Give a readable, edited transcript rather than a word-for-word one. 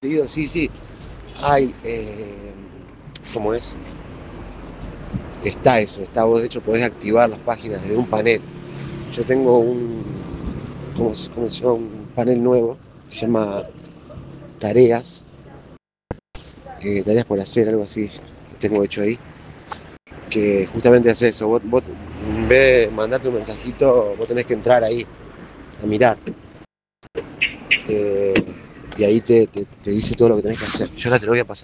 Sí, sí. Hay, ¿cómo es? Está eso, está vos de hecho podés activar las páginas desde un panel. Yo tengo ¿cómo se llama? Un panel nuevo, que se llama tareas, tareas por hacer, algo así, lo tengo hecho ahí, que justamente hace eso, vos en vez de mandarte un mensajito, vos tenés que entrar ahí a mirar, eh, y ahí te dice todo lo que tenés que hacer. Yo ahora te lo voy a pasar.